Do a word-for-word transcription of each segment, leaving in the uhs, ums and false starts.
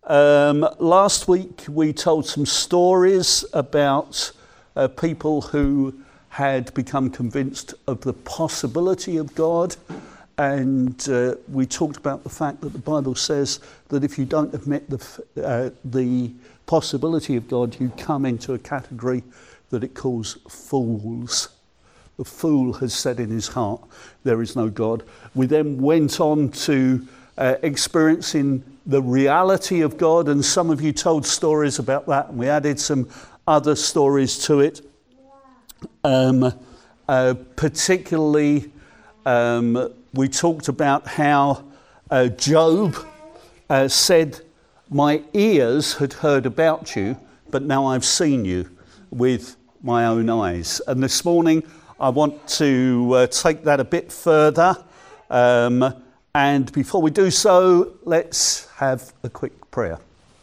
Um, last week we told some stories about uh, people who had become convinced of the possibility of God, and uh, we talked about the fact that the Bible says that if you don't admit the, uh, the possibility of God, you come into a category that it calls fools. The fool has said in his heart, there is no God. We then went on to uh, experiencing the reality of God, and some of you told stories about that, and we added some other stories to it. Um, uh, particularly, um, we talked about how uh, Job uh, said, my ears had heard about you, but now I've seen you with my own eyes. And this morning, I want to uh, take that a bit further. Um, and before we do so, let's have a quick prayer.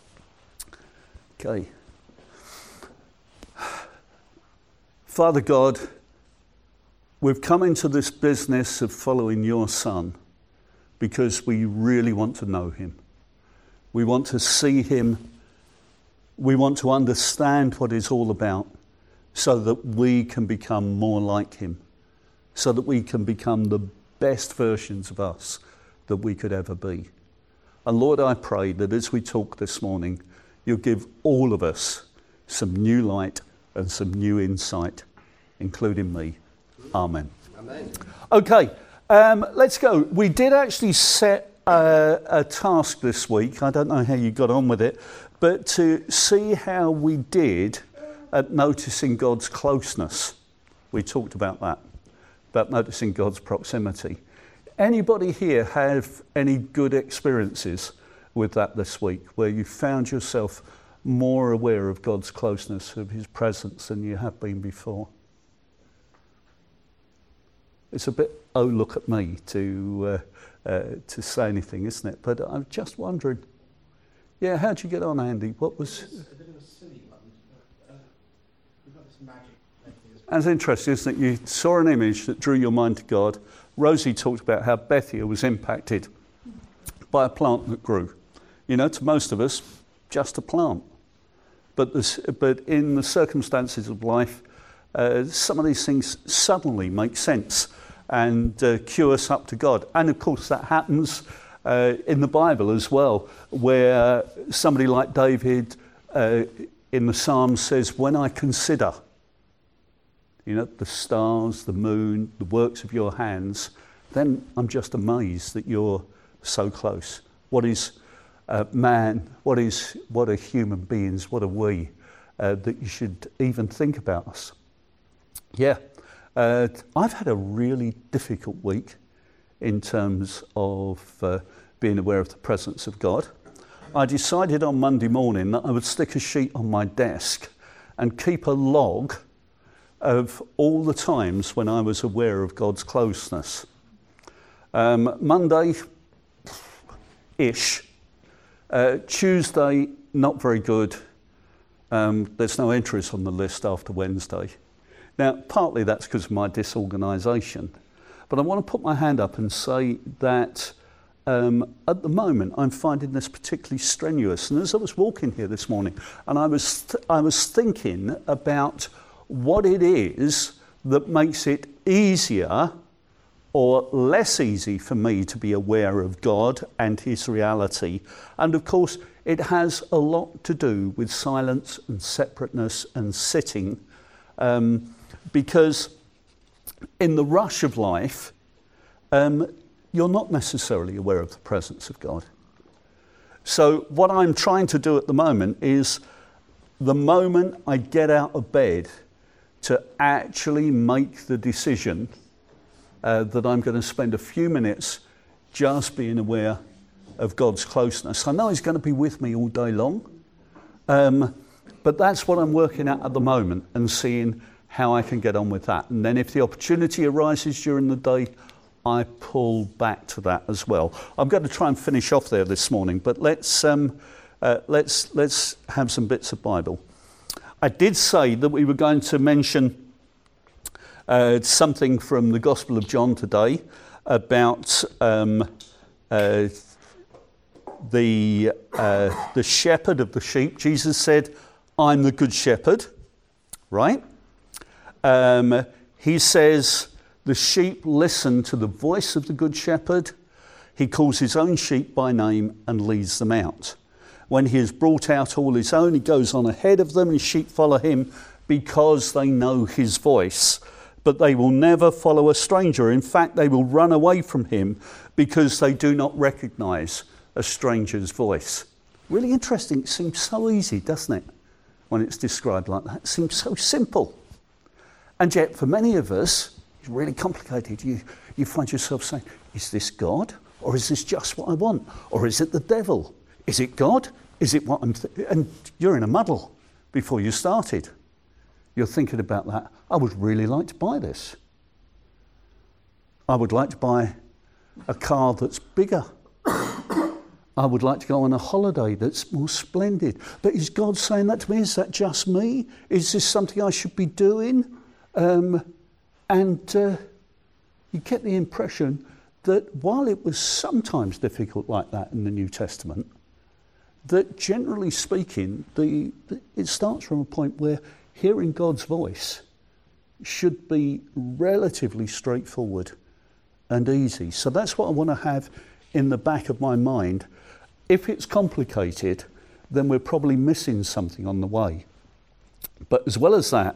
Okay. Father God, we've come into this business of following your Son because we really want to know him. We want to see him. We want to understand what it's all about so that we can become more like him, so that we can become the best versions of us that we could ever be. And Lord, I pray that as we talk this morning, you'll give all of us some new light and some new insight, including me. Amen. Amen. Okay, um, let's go. We did actually set a, a task this week. I don't know how you got on with it, but to see how we did at noticing God's closeness. We talked about that, about noticing God's proximity. Anybody here have any good experiences with that this week, where you found yourself more aware of God's closeness, of his presence, than you have been before? It's a bit, oh, look at me to uh, uh, to say anything, isn't it? But I'm just wondering, yeah, how'd you get on, Andy? What was... It's a bit of a silly one. Uh, we've got this magic. That's interesting, isn't it? You saw an image that drew your mind to God. Rosie talked about how Bethia was impacted by a plant that grew. You know, to most of us, just a plant. But, this, but in the circumstances of life, uh, some of these things suddenly make sense and uh, cue us up to God. And of course that happens uh, in the Bible as well, where somebody like David uh, in the Psalms says, when I consider, you know, the stars, the moon, the works of your hands, then I'm just amazed that you're so close. What is uh, man, what is, what are human beings, what are we, uh, that you should even think about us? Yeah, uh, I've had a really difficult week in terms of uh, being aware of the presence of God. I decided on Monday morning that I would stick a sheet on my desk and keep a log of all the times when I was aware of God's closeness. Um, Monday-ish, uh, Tuesday, not very good. Um, there's no entries on the list after Wednesday. Now, partly that's because of my disorganisation, but I want to put my hand up and say that um, at the moment I'm finding this particularly strenuous. And as I was walking here this morning, and I was th- I was thinking about what it is that makes it easier or less easy for me to be aware of God and his reality. And of course, it has a lot to do with silence and separateness and sitting, um, because in the rush of life, um, you're not necessarily aware of the presence of God. So what I'm trying to do at the moment is, the moment I get out of bed, to actually make the decision uh, that I'm going to spend a few minutes just being aware of God's closeness. I know he's going to be with me all day long, um, but that's what I'm working at at the moment and seeing how I can get on with that. And then if the opportunity arises during the day, I pull back to that as well. I'm going to try and finish off there this morning, but let's um, uh, let's let's have some bits of Bible. I did say that we were going to mention uh, something from the Gospel of John today about um, uh, the, uh, the shepherd of the sheep. Jesus said, I'm the good shepherd, right? Um, he says, the sheep listen to the voice of the good shepherd. He calls his own sheep by name and leads them out. When he has brought out all his own, he goes on ahead of them, and sheep follow him because they know his voice. But they will never follow a stranger. In fact, they will run away from him because they do not recognize a stranger's voice. Really interesting. It seems so easy, doesn't it, when it's described like that? It seems so simple. And yet, for many of us, it's really complicated. You, you find yourself saying, is this God? Or is this just what I want? Or is it the devil? Is it God? Is it what I'm... Th-? And you're in a muddle before you started. You're thinking about that. I would really like to buy this. I would like to buy a car that's bigger. I would like to go on a holiday that's more splendid. But is God saying that to me? Is that just me? Is this something I should be doing? Um, and uh, you get the impression that while it was sometimes difficult like that in the New Testament, that generally speaking, the, the it starts from a point where hearing God's voice should be relatively straightforward and easy. So that's what I want to have in the back of my mind. If it's complicated, then we're probably missing something on the way. But as well as that,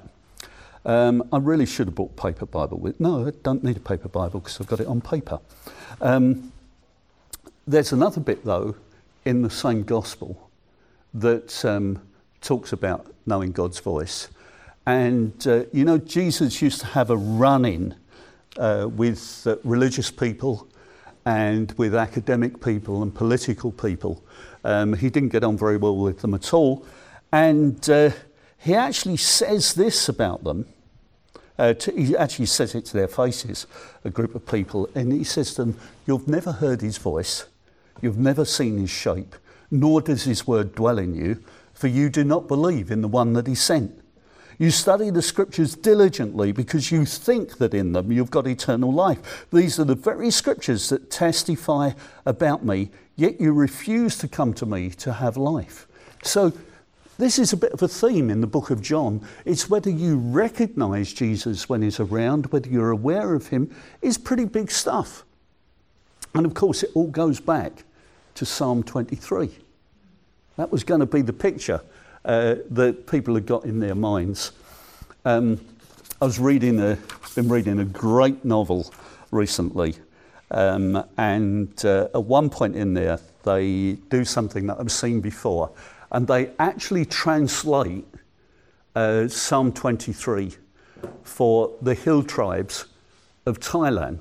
um, I really should have bought a paper Bible with. No, I don't need a paper Bible because I've got it on paper. Um, there's another bit, though, in the same gospel that um, talks about knowing God's voice. And, uh, you know, Jesus used to have a run-in uh, with uh, religious people and with academic people and political people. Um, he didn't get on very well with them at all. And uh, he actually says this about them. Uh, to, he actually says it to their faces, a group of people. And he says to them, you've never heard his voice. You've never seen his shape, nor does his word dwell in you, for you do not believe in the one that he sent. You study the scriptures diligently because you think that in them you've got eternal life. These are the very scriptures that testify about me, yet you refuse to come to me to have life. So this is a bit of a theme in the book of John. It's whether you recognize Jesus when he's around, whether you're aware of him, is pretty big stuff. And of course, it all goes back to Psalm twenty-three. That was going to be the picture uh, that people had got in their minds. Um, I was reading a, been reading a great novel recently, um, and uh, at one point in there, they do something that I've seen before, and they actually translate uh, Psalm twenty-three for the hill tribes of Thailand.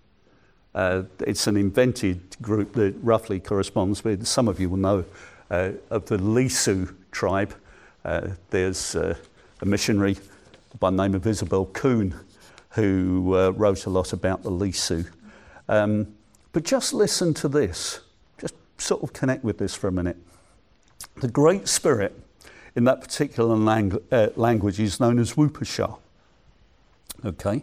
Uh, it's an invented group that roughly corresponds with, some of you will know, uh, of the Lisu tribe. Uh, there's uh, a missionary by the name of Isabel Kuhn who uh, wrote a lot about the Lisu. Um, but just listen to this. Just sort of connect with this for a minute. The Great Spirit in that particular lang- uh, language is known as Wupasha. Okay?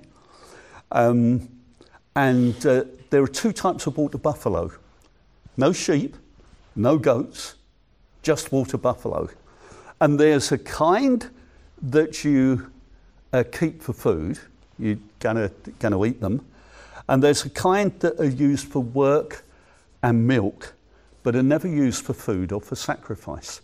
Um, and uh, there are two types of water buffalo. No sheep, no goats, just water buffalo. And there's a kind that you uh, keep for food. You're gonna, gonna eat them. And there's a kind that are used for work and milk, but are never used for food or for sacrifice.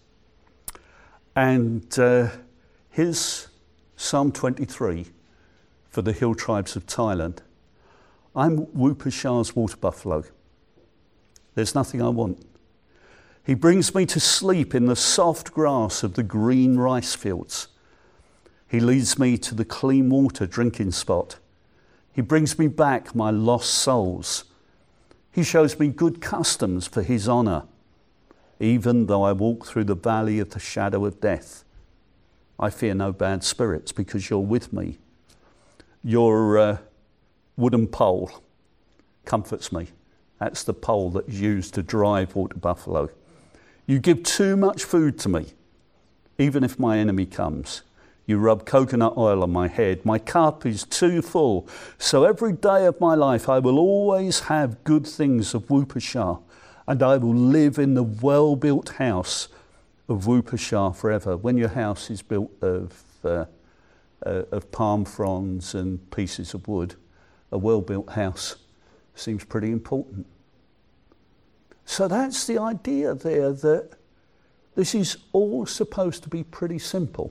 And uh, here's Psalm twenty-three for the hill tribes of Thailand. I'm Wupasha's water buffalo. There's nothing I want. He brings me to sleep in the soft grass of the green rice fields. He leads me to the clean water drinking spot. He brings me back my lost souls. He shows me good customs for his honour. Even though I walk through the valley of the shadow of death, I fear no bad spirits because you're with me. Your uh, wooden pole comforts me. That's the pole that is used to drive water buffalo. You give too much food to me, even if my enemy comes. You rub coconut oil on my head. My cup is too full. So every day of my life, I will always have good things of Wupasha and I will live in the well-built house of Wupashar forever. When your house is built of uh, uh, of palm fronds and pieces of wood, a well-built house seems pretty important. So that's the idea there, that this is all supposed to be pretty simple.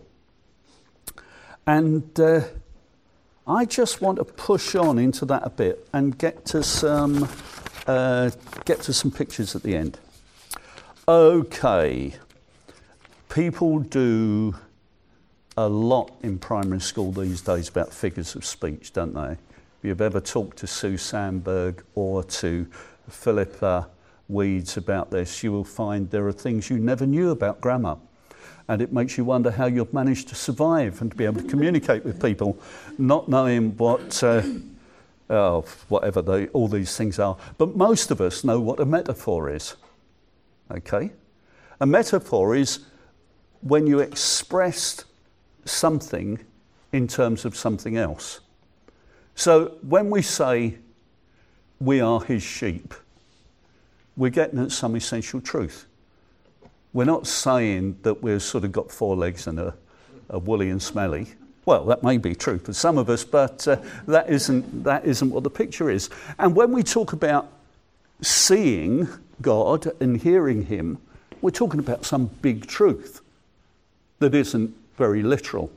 And uh, I just want to push on into that a bit and get to some uh, get to some pictures at the end. Okay, people do a lot in primary school these days about figures of speech, don't they? If you've ever talked to Sue Sandberg or to Philippa Weeds about this, you will find there are things you never knew about grammar. And it makes you wonder how you've managed to survive and to be able to communicate with people, not knowing what, uh, oh, whatever they, all these things are. But most of us know what a metaphor is, okay? A metaphor is when you express something in terms of something else. So when we say we are his sheep, we're getting at some essential truth. We're not saying that we've sort of got four legs and a, a woolly and smelly. Well, that may be true for some of us, but uh, that isn't that isn't what the picture is. And when we talk about seeing God and hearing him, we're talking about some big truth that isn't very literal,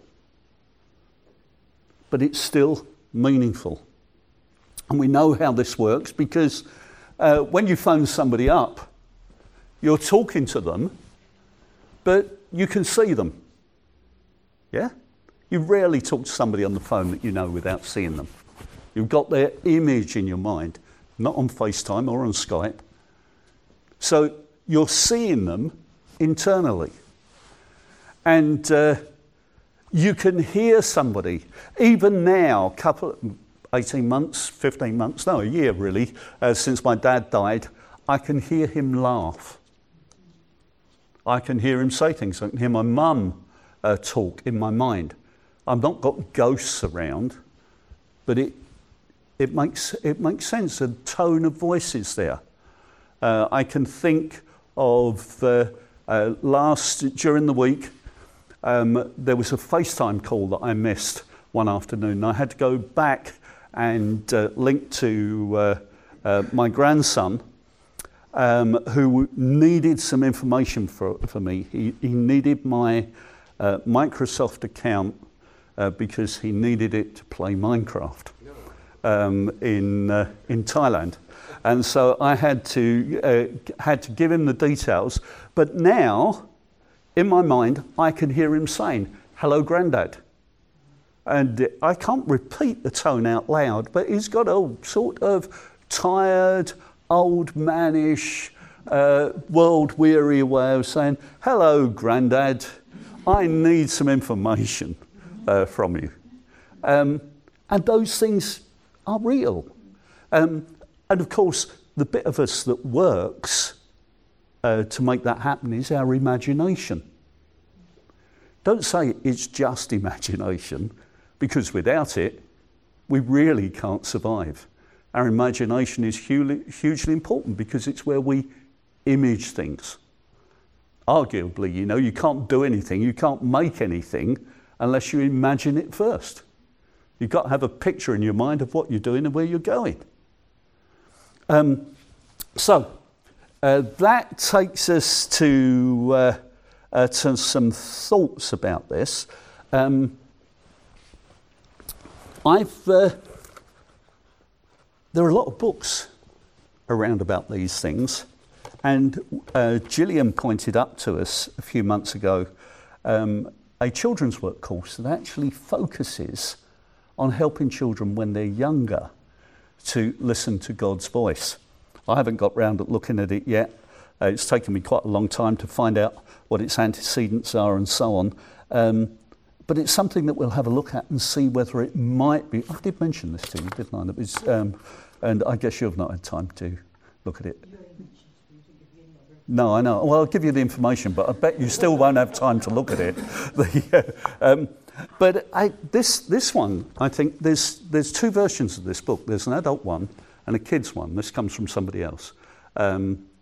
but it's still meaningful. And we know how this works because uh, when you phone somebody up, you're talking to them, but you can see them. Yeah? You rarely talk to somebody on the phone that you know without seeing them. You've got their image in your mind, not on FaceTime or on Skype. So you're seeing them internally. And uh, you can hear somebody, even now, couple, eighteen months, fifteen months, no, a year really, uh, since my dad died, I can hear him laugh. I can hear him say things. I can hear my mum uh, talk in my mind. I've not got ghosts around, but it it makes it makes sense. The tone of voice is there. Uh, I can think of uh, uh, last during the week. Um, there was a FaceTime call that I missed one afternoon. I had to go back and uh, link to uh, uh, my grandson, um, who needed some information for, for me. He, he needed my uh, Microsoft account uh, because he needed it to play Minecraft um, in uh, in Thailand, and so I had to uh, had to give him the details. But now, in my mind, I can hear him saying, "Hello, Grandad." And I can't repeat the tone out loud, but he's got a sort of tired, old manish, uh, world-weary way of saying, "Hello, Grandad, I need some information uh, from you." Um, and those things are real. Um, and of course, the bit of us that works uh, to make that happen is our imagination. Don't say it's just imagination, because without it, we really can't survive. Our imagination is hugely, hugely important because it's where we image things. Arguably, you know, you can't do anything, you can't make anything unless you imagine it first. You've got to have a picture in your mind of what you're doing and where you're going. Um, so, uh, that takes us to, uh, uh, to some thoughts about this. Um, I've uh, there are a lot of books around about these things, and uh, Gillian pointed up to us a few months ago um, a children's work course that actually focuses on helping children when they're younger to listen to God's voice. I haven't got round to looking at it yet. Uh, it's taken me quite a long time to find out what its antecedents are and so on. Um, But it's something that we'll have a look at and see whether it might be. I did mention this to you, didn't I? That was, um, and I guess you've not had time to look at it. No, I know. Well, I'll give you the information, but I bet you still won't have time to look at it. the, um, but I, this this one, I think there's there's two versions of this book. There's an adult one and a kids one. This comes from somebody else. Um,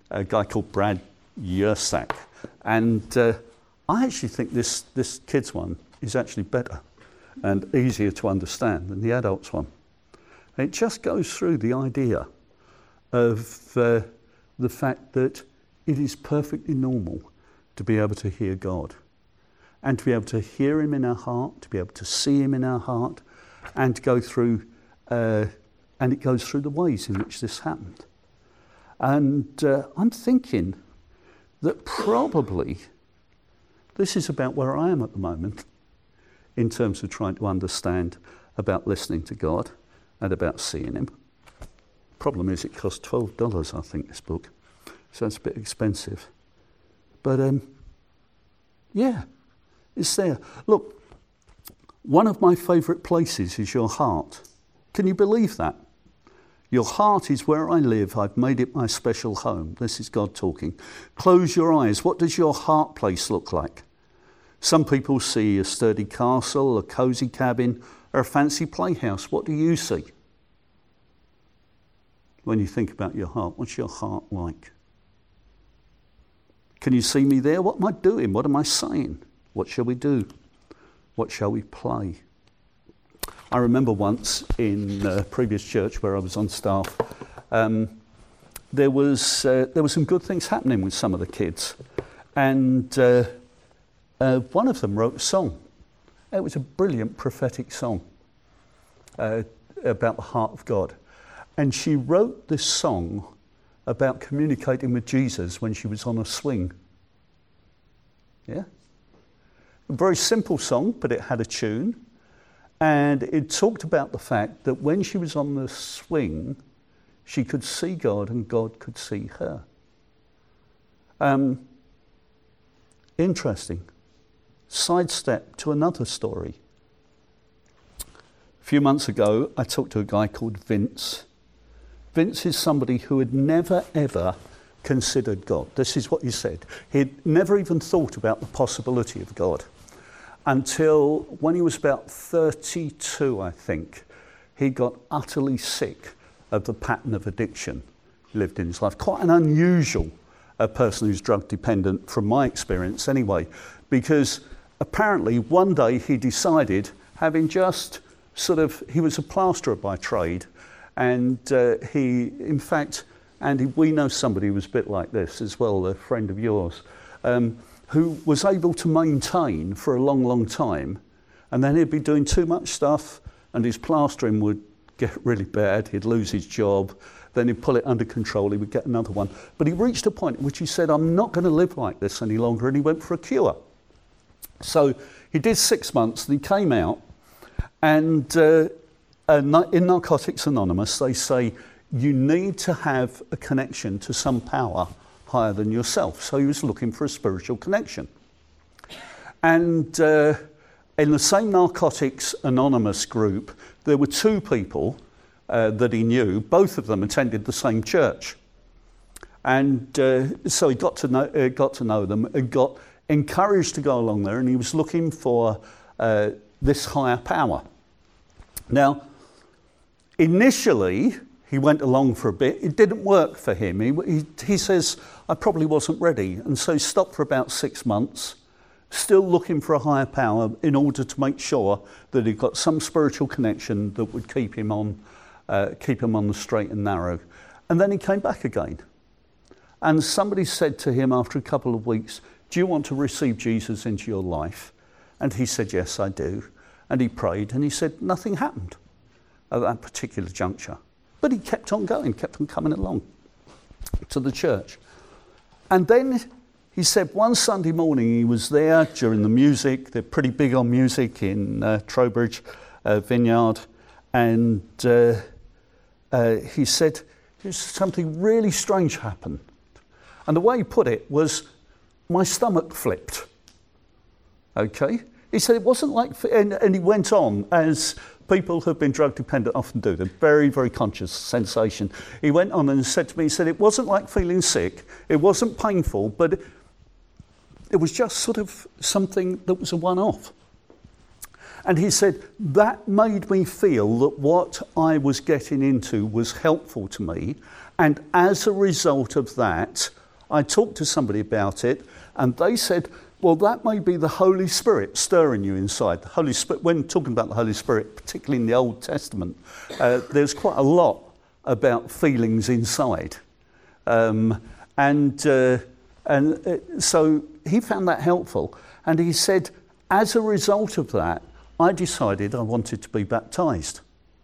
a guy called Brad Yersak. And uh, I actually think this, this kids one is actually better and easier to understand than the adults one. And it just goes through the idea of uh, the fact that it is perfectly normal to be able to hear God and to be able to hear him in our heart, to be able to see him in our heart, and to go through, uh, and it goes through the ways in which this happened. And uh, I'm thinking that probably this is about where I am at the moment in terms of trying to understand about listening to God and about seeing him. Problem is it costs twelve dollars, I think, this book. So it's a bit expensive. But um, yeah, it's there. Look, one of my favourite places is your heart. Can you believe that? Your heart is where I live. I've made it my special home. This is God talking. Close your eyes. What does your heart place look like? Some people see a sturdy castle, a cosy cabin, or a fancy playhouse. What do you see? When you think about your heart, what's your heart like? Can you see me there? What am I doing? What am I saying? What shall we do? What shall we play? I remember once in a previous church where I was on staff, um, there was uh, there were some good things happening with some of the kids, and uh, uh, one of them wrote a song. It was a brilliant prophetic song uh, about the heart of God, and she wrote this song about communicating with Jesus when she was on a swing. Yeah, a very simple song, but it had a tune. And it talked about the fact that when she was on the swing, she could see God and God could see her. Um, interesting. Sidestep to another story. A few months ago, I talked to a guy called Vince. Vince is somebody who had never, ever considered God. This is what he said. He'd never even thought about the possibility of God. Until when he was about thirty-two, I think, he got utterly sick of the pattern of addiction he lived in his life. Quite an unusual uh, person who's drug dependent, from my experience anyway, because apparently one day he decided, having just sort of, he was a plasterer by trade, and uh, he, in fact, Andy, we know somebody who was a bit like this as well, a friend of yours, um, who was able to maintain for a long, long time, and then he'd be doing too much stuff and his plastering would get really bad, he'd lose his job, then he'd pull it under control, he would get another one. But he reached a point at which he said, I'm not going to live like this any longer, and he went for a cure. So he did six months and he came out, and uh, in Narcotics Anonymous they say you need to have a connection to some power higher than yourself. So he was looking for a spiritual connection. And uh, in the same Narcotics Anonymous group, there were two people uh, that he knew. Both of them attended the same church. And uh, so he got to know, uh, got to know them and got encouraged to go along there, and he was looking for uh, this higher power. Now, initially, he went along for a bit. It didn't work for him. He, he, he says, I probably wasn't ready. And so he stopped for about six months, still looking for a higher power in order to make sure that he got some spiritual connection that would keep him on, uh, keep him on the straight and narrow. And then he came back again. And somebody said to him after a couple of weeks, do you want to receive Jesus into your life? And he said, yes, I do. And he prayed, and he said nothing happened at that particular juncture. But he kept on going, kept on coming along to the church. And then he said one Sunday morning he was there during the music. They're pretty big on music in uh, Trowbridge uh, Vineyard. And uh, uh, he said something really strange happened. And the way he put it was, my stomach flipped. Okay? He said it wasn't like, and, and he went on, as people who've been drug dependent often do, they're very, very conscious sensation. He went on and said to me, he said it wasn't like feeling sick, it wasn't painful, but it, it was just sort of something that was a one-off. And he said, that made me feel that what I was getting into was helpful to me. And as a result of that, I talked to somebody about it, and they said, well, that may be the Holy Spirit stirring you inside. The Holy Spirit, when talking about the Holy Spirit, particularly in the Old Testament, uh, there's quite a lot about feelings inside. Um, and uh, and uh, so he found that helpful. And he said, as a result of that, I decided I wanted to be baptized.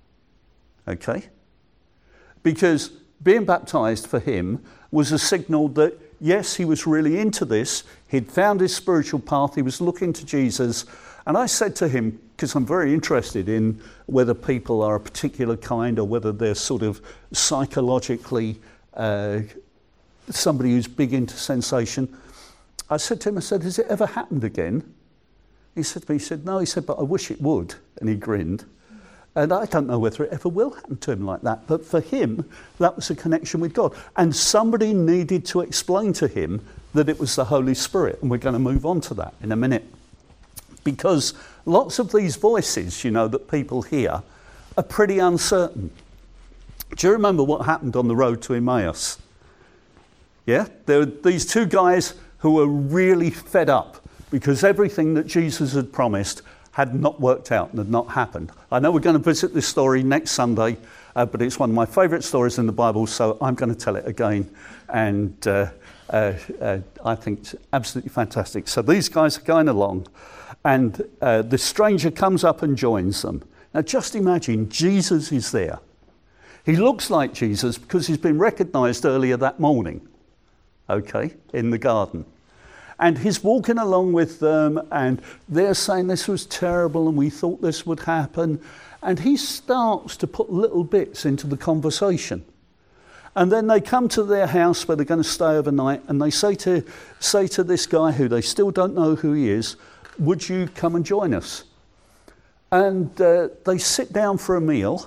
Okay? Because being baptized for him was a signal that, yes, he was really into this. He'd found his spiritual path. He was looking to Jesus. And I said to him, because I'm very interested in whether people are a particular kind or whether they're sort of psychologically uh, somebody who's big into sensation. I said to him, I said, has it ever happened again? He said to me, he said, no, he said, but I wish it would. And he grinned. And I don't know whether it ever will happen to him like that. But for him, that was a connection with God. And somebody needed to explain to him that it was the Holy Spirit. And we're going to move on to that in a minute. Because lots of these voices, you know, that people hear are pretty uncertain. Do you remember what happened on the road to Emmaus? Yeah? There were these two guys who were really fed up because everything that Jesus had promised had not worked out and had not happened. I know we're going to visit this story next Sunday, uh, but it's one of my favourite stories in the Bible, so I'm going to tell it again. And uh, uh, uh, I think it's absolutely fantastic. So these guys are going along, and uh, the stranger comes up and joins them. Now just imagine, Jesus is there. He looks like Jesus because he's been recognised earlier that morning, okay, in the garden. And he's walking along with them, and they're saying this was terrible and we thought this would happen. And he starts to put little bits into the conversation. And then they come to their house where they're going to stay overnight, and they say to, say to this guy who they still don't know who he is, would you come and join us? And uh, they sit down for a meal,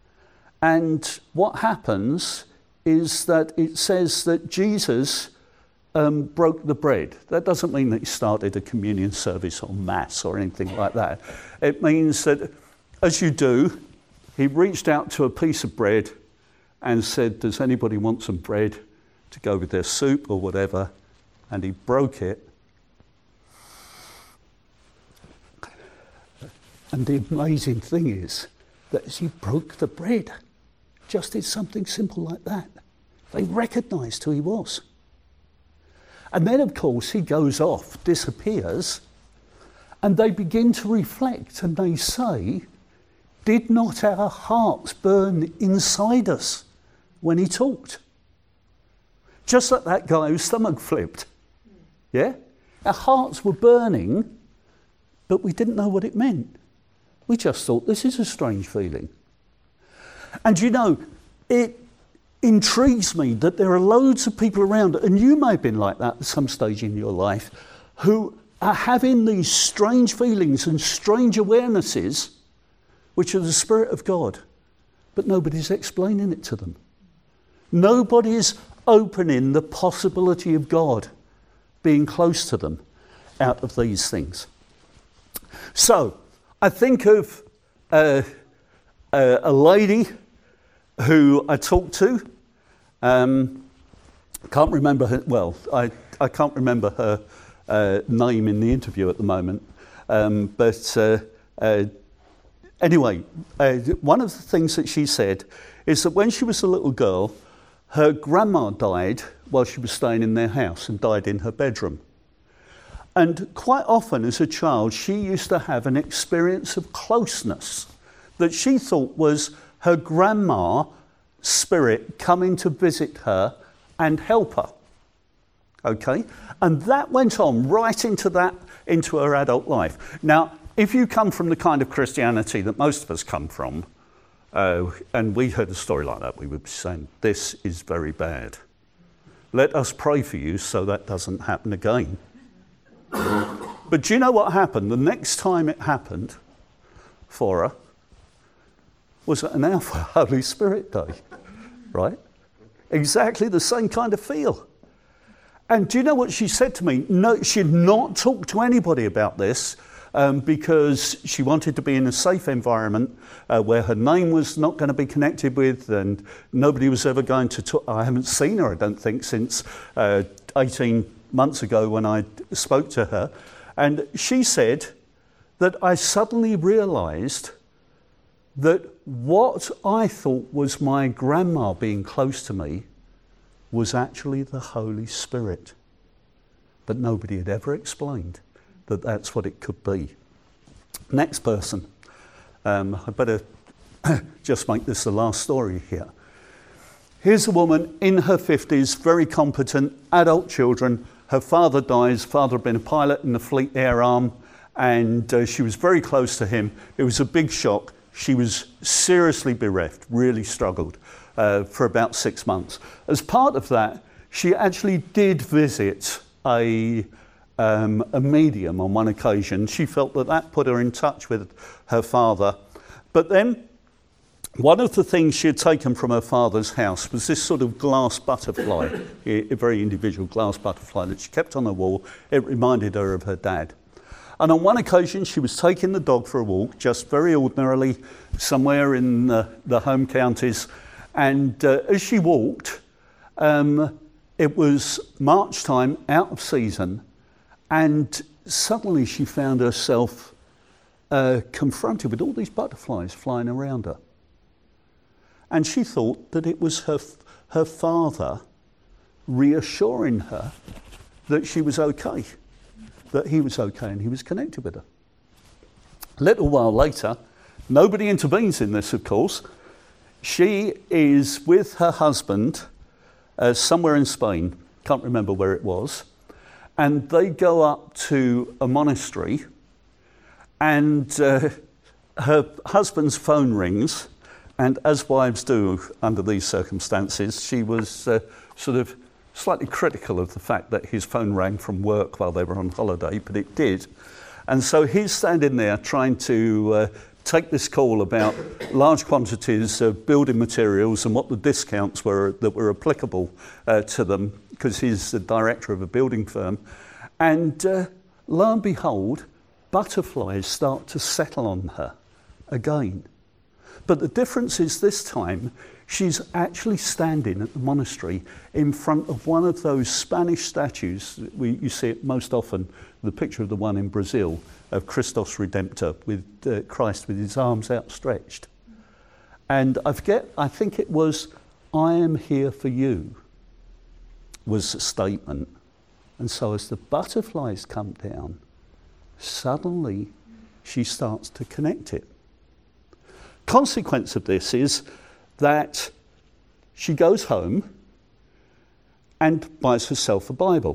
and what happens is that it says that Jesus Um, broke the bread. That doesn't mean that he started a communion service or mass or anything like that. It means that, as you do, he reached out to a piece of bread and said, does anybody want some bread to go with their soup or whatever? And he broke it. And the amazing thing is that as he broke the bread, just did something simple like that, they recognized who he was. And then, of course, he goes off, disappears, and they begin to reflect, and they say, did not our hearts burn inside us when he talked? Just like that guy whose stomach flipped. Yeah? Our hearts were burning, but we didn't know what it meant. We just thought, this is a strange feeling. And you know, it intrigues me that there are loads of people around, and you may have been like that at some stage in your life, who are having these strange feelings and strange awarenesses, which are the Spirit of God, but nobody's explaining it to them. Nobody's opening the possibility of God being close to them out of these things. So, I think of uh, uh, a lady who I talked to. Um, can't remember her, well, I, I can't remember her uh, name in the interview at the moment. Um, but uh, uh, anyway, uh, one of the things that she said is that when she was a little girl, her grandma died while she was staying in their house and died in her bedroom. And quite often as a child, she used to have an experience of closeness that she thought was her grandma spirit coming to visit her and help her. Okay? And that went on right into that, into her adult life. Now, if you come from the kind of Christianity that most of us come from, uh, and we heard a story like that, we would be saying, this is very bad. Let us pray for you so that doesn't happen again. But do you know what happened? The next time it happened for her was an Alpha Holy Spirit Day, right? Exactly the same kind of feel. And do you know what she said to me? No, she'd not talked to anybody about this, um, because she wanted to be in a safe environment uh, where her name was not going to be connected with, and nobody was ever going to talk. I haven't seen her, I don't think, since uh, eighteen months ago when I spoke to her. And she said that I suddenly realised that what I thought was my grandma being close to me was actually the Holy Spirit. But nobody had ever explained that that's what it could be. Next person. Um, I better just make this the last story here. Here's a woman in her fifties, very competent, adult children. Her father dies. Father had been a pilot in the Fleet Air Arm, and uh, she was very close to him. It was a big shock. She was seriously bereft, really struggled uh, for about six months. As part of that, she actually did visit a, um, a medium on one occasion. She felt that that put her in touch with her father. But then, one of the things she had taken from her father's house was this sort of glass butterfly, a very individual glass butterfly that she kept on the wall. It reminded her of her dad. And on one occasion, she was taking the dog for a walk, just very ordinarily, somewhere in the, the home counties. And uh, as she walked, um, it was March time, out of season, and suddenly she found herself uh, confronted with all these butterflies flying around her. And she thought that it was her, her father reassuring her that she was okay. That he was okay and he was connected with her. A little while later, nobody intervenes in this, of course. She is with her husband uh, somewhere in Spain, can't remember where it was, and they go up to a monastery, and uh, her husband's phone rings, and as wives do under these circumstances, she was uh, sort of slightly critical of the fact that his phone rang from work while they were on holiday, but it did. And so he's standing there trying to uh, take this call about large quantities of building materials and what the discounts were that were applicable uh, to them, because he's the director of a building firm. And uh, lo and behold, butterflies start to settle on her again. But the difference is this time, she's actually standing at the monastery in front of one of those Spanish statues. We, you see it most often, the picture of the one in Brazil of Christos Redemptor with uh, Christ with his arms outstretched. And I forget, I think it was, "I am here for you," was the statement. And so as the butterflies come down, suddenly she starts to connect it. Consequence of this is that she goes home and buys herself a Bible.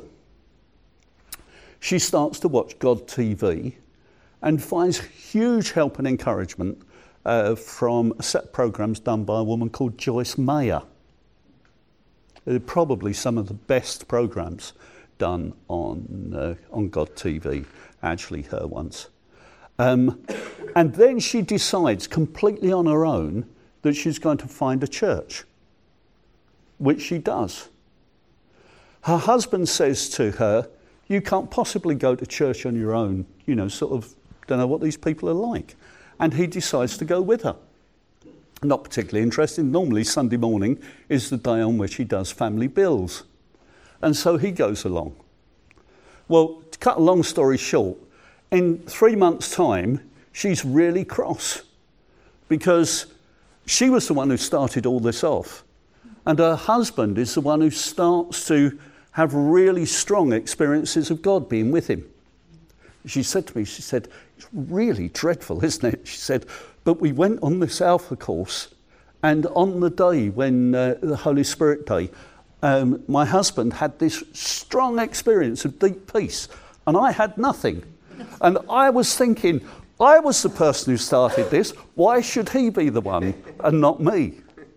She starts to watch God T V and finds huge help and encouragement uh, from a set of programs done by a woman called Joyce Meyer. They're probably some of the best programs done on, uh, on God T V, actually her ones. Um, and then she decides completely on her own that she's going to find a church, which she does. Her husband says to her, "You can't possibly go to church on your own, you know, sort of, don't know what these people are like." And he decides to go with her. Not particularly interested. Normally Sunday morning is the day on which he does family bills. And so he goes along. Well, to cut a long story short, in three months' time, she's really cross because she was the one who started all this off. And her husband is the one who starts to have really strong experiences of God being with him. She said to me, she said, "It's really dreadful, isn't it?" She said, "But we went on this Alpha course, and on the day when, uh, the Holy Spirit Day, um, my husband had this strong experience of deep peace, and I had nothing. And I was thinking, I was the person who started this. Why should he be the one and not me?"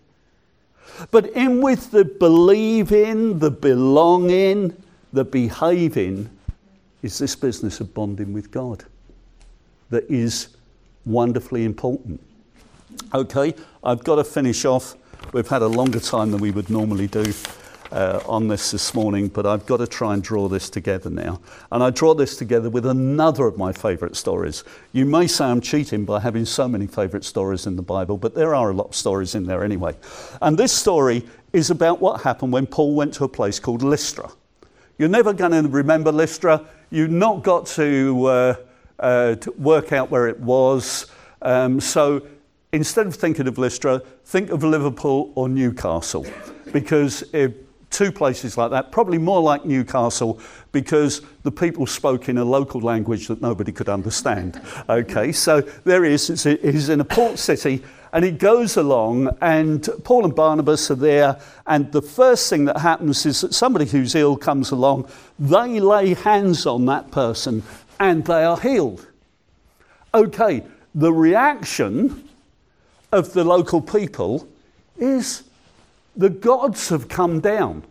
But in with the believing, the belonging, the behaving, is this business of bonding with God that is wonderfully important. Okay, I've got to finish off. We've had a longer time than we would normally do. uh, on this this morning, but I've got to try and draw this together now. And I draw this together with another of my favourite stories. You may say I'm cheating by having so many favourite stories in the Bible, but there are a lot of stories in there anyway. And this story is about what happened when Paul went to a place called Lystra. You're never going to remember Lystra. You've not got to, uh, uh, to work out where it was. Um, so instead of thinking of Lystra, think of Liverpool or Newcastle, because if two places like that, probably more like Newcastle, because the people spoke in a local language that nobody could understand. Okay, so there he is. It's, he's in a port city, and he goes along, and Paul and Barnabas are there, and the first thing that happens is that somebody who's ill comes along, they lay hands on that person, and they are healed. Okay, the reaction of the local people is the gods have come down.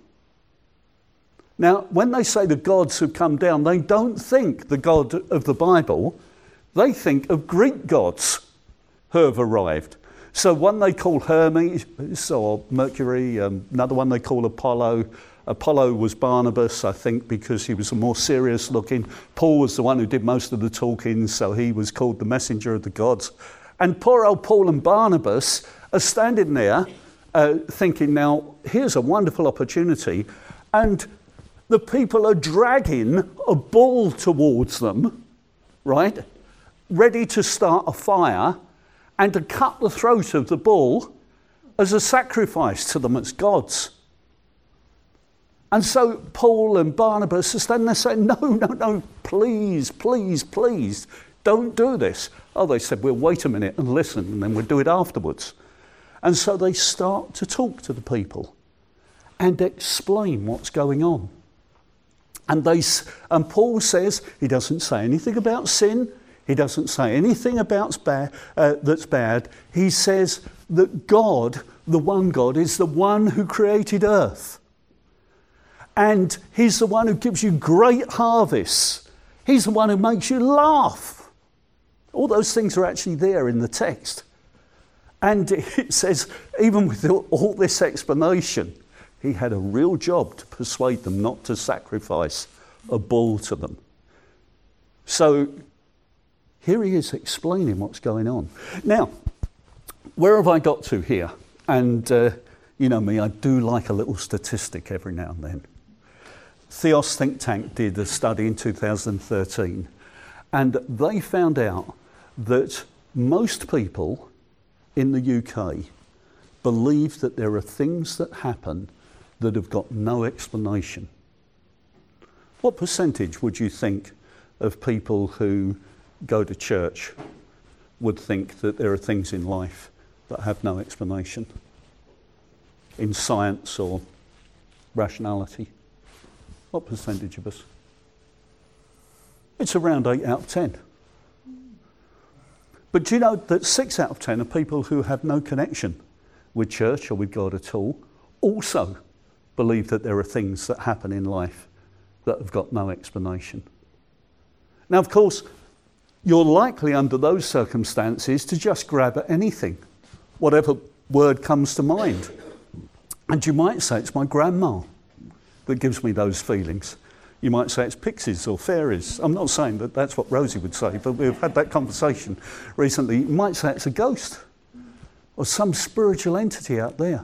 Now, when they say the gods have come down, they don't think the God of the Bible, they think of Greek gods who have arrived. So one they call Hermes or Mercury, um, another one they call Apollo. Apollo was Barnabas, I think, because he was a more serious looking. Paul was the one who did most of the talking, so he was called the messenger of the gods. And poor old Paul and Barnabas are standing there uh, thinking, now, here's a wonderful opportunity. And the people are dragging a bull towards them, right, ready to start a fire and to cut the throat of the bull as a sacrifice to them as gods. And so Paul and Barnabas are standing there saying, no, no, no, please, please, please, don't do this. Oh, they said, we'll wait a minute and listen, and then we'll do it afterwards. And so they start to talk to the people and explain what's going on. And they, and Paul says he doesn't say anything about sin. He doesn't say anything about bad, uh, that's bad. He says that God, the one God, is the one who created earth. And he's the one who gives you great harvests. He's the one who makes you laugh. All those things are actually there in the text. And it says, even with all this explanation, he had a real job to persuade them not to sacrifice a bull to them. So here he is explaining what's going on. Now, where have I got to here? And uh, you know me, I do like a little statistic every now and then. Theos Think Tank did a study in two thousand thirteen, and they found out that most people in the U K believe that there are things that happen that have got no explanation. What percentage would you think of people who go to church would think that there are things in life that have no explanation in science or rationality? What percentage of us? It's around eight out of ten. But do you know that six out of ten are people who have no connection with church or with God at all, also believe that there are things that happen in life that have got no explanation. Now, of course, you're likely under those circumstances to just grab at anything, whatever word comes to mind. And you might say it's my grandma that gives me those feelings. You might say it's pixies or fairies. I'm not saying that that's what Rosie would say, but we've had that conversation recently. You might say it's a ghost or some spiritual entity out there.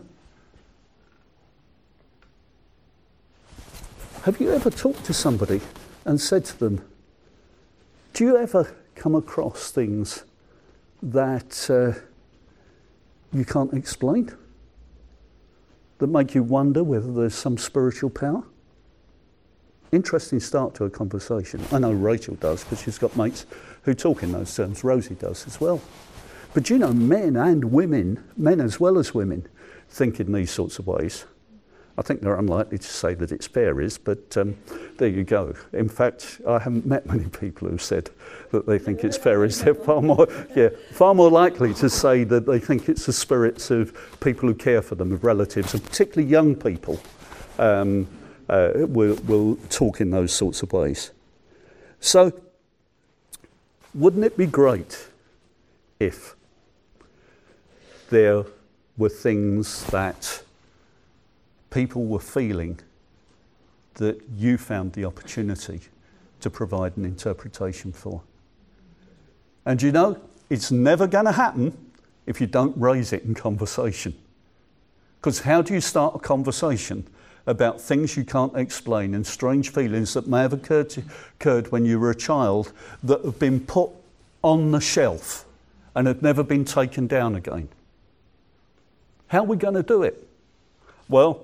Have you ever talked to somebody and said to them, do you ever come across things that uh, you can't explain, that make you wonder whether there's some spiritual power? Interesting start to a conversation. I know Rachel does, because she's got mates who talk in those terms. Rosie does as well. But you know, men and women, men as well as women, think in these sorts of ways. I think they're unlikely to say that it's fairies, but um, there you go. In fact, I haven't met many people who've said that they think it's fairies. They're far more, yeah, far more likely to say that they think it's the spirits of people who care for them, of relatives, and particularly young people um, uh, will, will talk in those sorts of ways. So, wouldn't it be great if there were things that people were feeling that you found the opportunity to provide an interpretation for. And you know, it's never going to happen if you don't raise it in conversation. Because how do you start a conversation about things you can't explain and strange feelings that may have occurred, to, occurred when you were a child that have been put on the shelf and have never been taken down again? How are we going to do it? Well,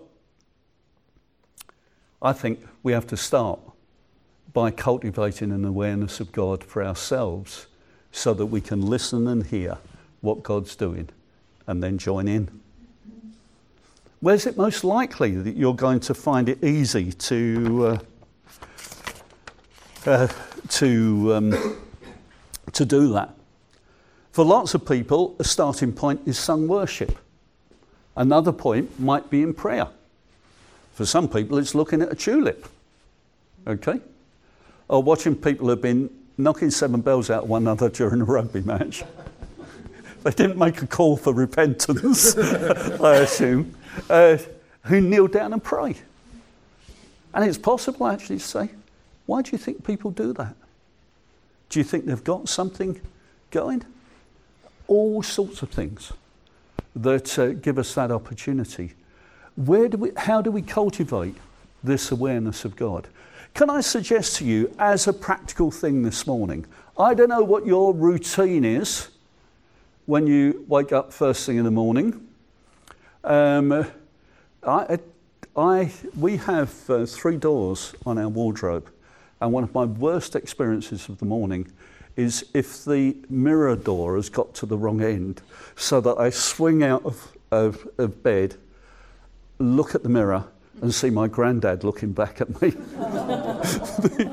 I think we have to start by cultivating an awareness of God for ourselves so that we can listen and hear what God's doing and then join in. Where's it most likely that you're going to find it easy to uh, uh, to um, to do that? For lots of people, a starting point is sung worship. Another point might be in prayer. For some people, it's looking at a tulip, okay? Or watching people who've been knocking seven bells out of one another during a rugby match. They didn't make a call for repentance, I assume, uh, who kneel down and pray. And it's possible actually to say, why do you think people do that? Do you think they've got something going? All sorts of things that uh, give us that opportunity. Where do we, how do we cultivate this awareness of God? Can I suggest to you, as a practical thing this morning, I don't know what your routine is when you wake up first thing in the morning. Um, I, I, we have uh, three doors on our wardrobe, and one of my worst experiences of the morning is if the mirror door has got to the wrong end, so that I swing out of, of, of bed, look at the mirror and see my granddad looking back at me. the,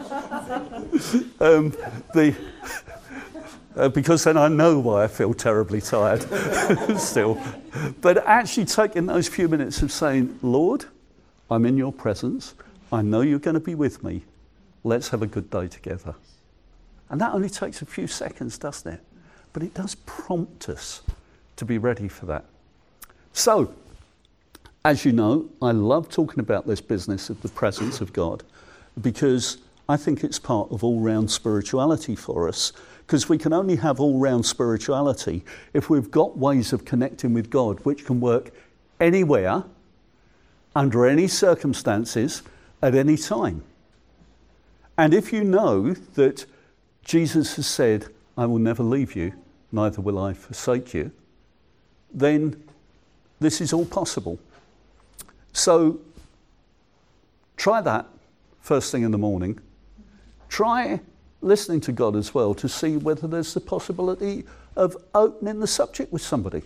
um, the, uh, because then I know why I feel terribly tired still. But actually taking those few minutes of saying, Lord, I'm in your presence. I know you're going to be with me. Let's have a good day together. And that only takes a few seconds, doesn't it? But it does prompt us to be ready for that. So, as you know, I love talking about this business of the presence of God because I think it's part of all-round spirituality for us, because we can only have all-round spirituality if we've got ways of connecting with God which can work anywhere, under any circumstances, at any time. And if you know that Jesus has said, I will never leave you, neither will I forsake you, then this is all possible. So try that first thing in the morning. Try listening to God as well to see whether there's the possibility of opening the subject with somebody.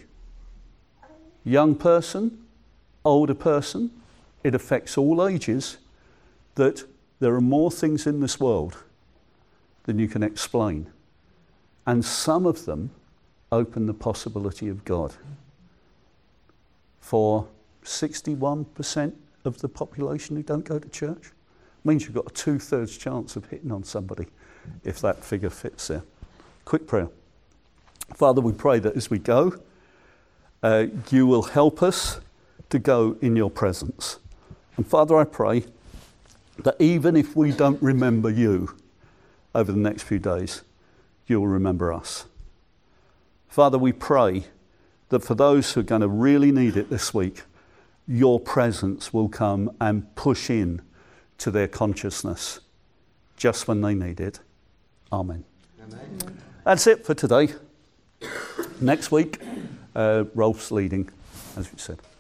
Young person, older person, it affects all ages, that there are more things in this world than you can explain. And some of them open the possibility of God. For sixty-one percent of the population who don't go to church, means you've got a two-thirds chance of hitting on somebody if that figure fits there. Quick prayer. Father, we pray that as we go, uh, you will help us to go in your presence. And Father, I pray that even if we don't remember you over the next few days, you'll remember us. Father, we pray that for those who are going to really need it this week, your presence will come and push in to their consciousness just when they need it. Amen. Amen. That's it for today. Next week, uh, Rolf's leading, as we said.